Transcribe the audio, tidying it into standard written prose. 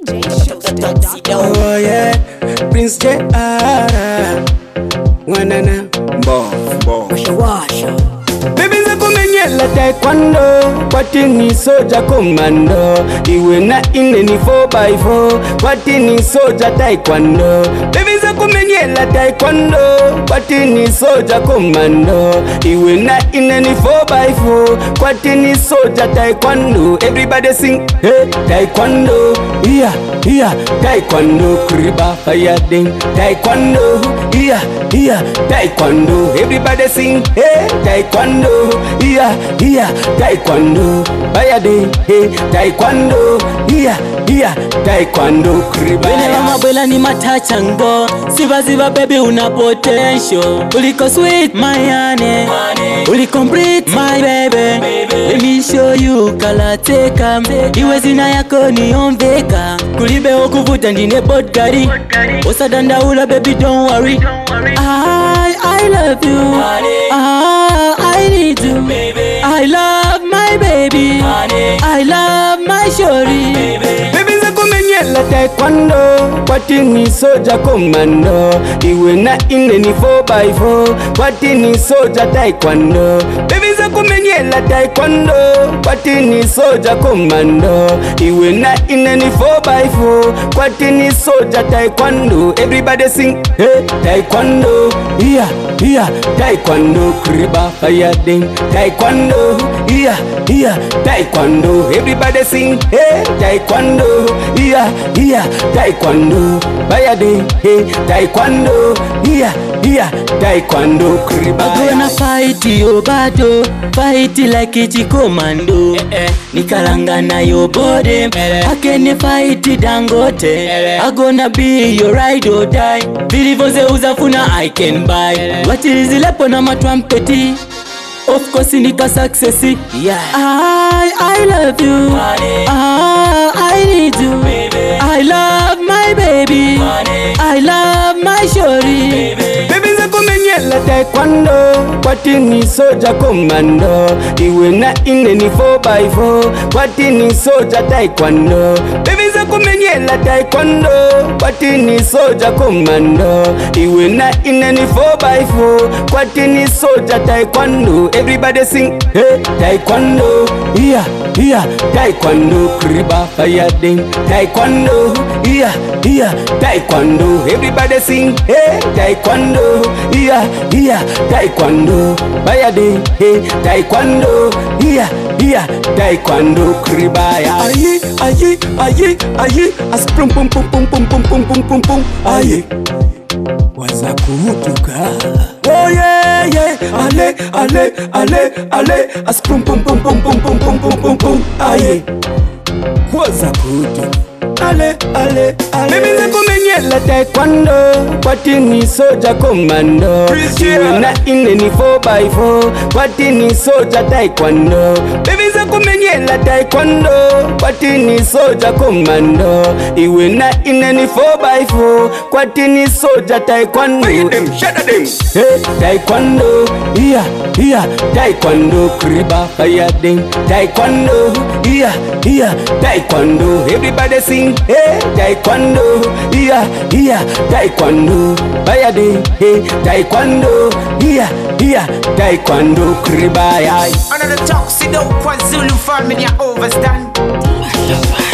Oh yeah, Prince J.R. Wanana Washa Baby za kumenyela taekwondo Kwatini soja komando Iwe na ine ni 4x4 Kwatini soja taekwondo Baby za kumenyela taekwondo Kwatini soja komando Iwe na ine ni 4x4 Kwatini soja taekwondo Everybody sing hey taekwondo Yeah, yeah, taekwondo Kriba fire ding Taekwondo Yeah, yeah, taekwondo Everybody sing hey taekwondo Yeah, yeah, taekwondo Bayade, hey, taekwondo Yeah, yeah, taekwondo Kriba Wene mama bwela ni matachango Siva baby una potential Uliko sweet my honey Uliko breed my baby Let me show you kalateka Iwe zina yako niombeka Kulibe okuvuta ndine bodgari Osadanda ula baby don't worry I love you I need you I love my baby I love my shorty Baby za kumenyela taekwondo Kwatini soja komando Iwe na ine ni 4x4 Kwatini soja taekwondo Baby za kumenyela taekwondo Kwatini soja komando Iwe na ine ni 4x4 Kwatini soja taekwondo Everybody sing hey taekwondo Yeah, yeah, taekwondo Kriba fire ding Taekwondo Yeah, yeah, taekwondo Everybody sing hey taekwondo Yeah, yeah, taekwondo Bayade hey taekwondo Yeah, yeah, taekwondo Kriba I'm gonna fight yo bado Fight like ichi commando Nikalanga na yo body I can fight Dangote I gonna be your ride or die Vilivoze uzafuna I can buy Watilizilepo na matwampeti Of course nika success yeah. I love you I need you I love my baby I love my shorty Baby za kumenyela taekwondo Kwatini soja komando Iwe na ine ni 4x4 Kwatini soja taekwondo Baby za kumenyela taekwondo Kwatini soja komando Iwe na ine ni 4x4 Kwatini soja taekwondo Everybody sing hey taekwondo Yeah, yeah, taekwondo Kriba fire ding Taekwondo Yeah, yeah, taekwondo Everybody sing hey taekwondo Yeah, yeah, taekwondo Bayade hey taekwondo Yeah, yeah, taekwondo Kriba Aye, aye, aye, aye As pum pum pum pum pum pum pum pum pum pum Aye Waza kuhutuka Oh yeah, yeah Ale, ale, ale, ale As pum pum pum pum pum pum pum pum pum pum Aye Waza kuhutuka Ale, ale, ale Baby za kumenyela taekwondo Kwatini soja komando Iwe na ine ni 4x4 Kwatini soja taekwondo Baby za kumenyela taekwondo Kwatini soja komando Iwe na ine ni 4x4 Kwatini soja taekwondo Hey, taekwondo Yeah, yeah, taekwondo Kriba fire ding Taekwondo Yeah, yeah, taekwondo Everybody sing hey taekwondo Yeah, yeah, taekwondo Bayade hey taekwondo Yeah, yeah, taekwondo Kriba Another Tuxedo KwaZulu family overstand